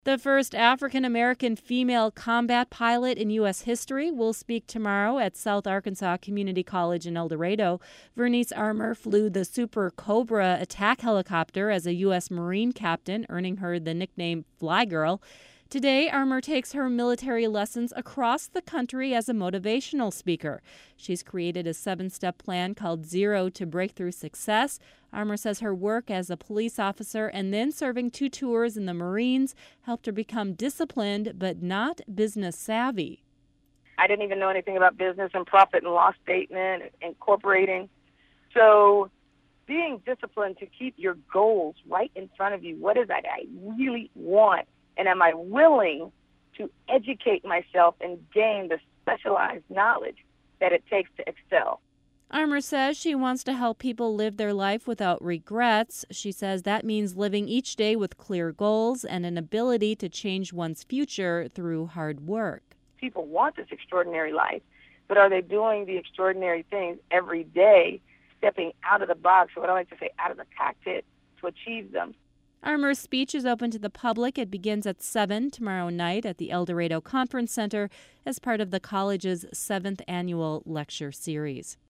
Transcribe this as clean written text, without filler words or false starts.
The first African-American female combat pilot in U.S. history will speak tomorrow at South Arkansas Community College in El Dorado. Vernice Armour flew the Super Cobra attack helicopter as a U.S. Marine captain, earning her the nickname Fly Girl. Today, Armour takes her military lessons across the country as a motivational speaker. She's created a 7-step plan called Zero to Breakthrough Success. Armour says her work as a police officer and then serving 2 tours in the Marines helped her become disciplined but not business savvy. I didn't even know anything about business and profit and loss statement, incorporating. So being disciplined to keep your goals right in front of you. What is that I really want? And am I willing to educate myself and gain the specialized knowledge that it takes to excel? Armour says she wants to help people live their life without regrets. She says that means living each day with clear goals and an ability to change one's future through hard work. People want this extraordinary life, but are they doing the extraordinary things every day, stepping out of the box, or what I like to say, out of the cockpit to achieve them? Armour's speech is open to the public. It begins at 7 tomorrow night at the El Dorado Conference Center as part of the college's 7th annual lecture series.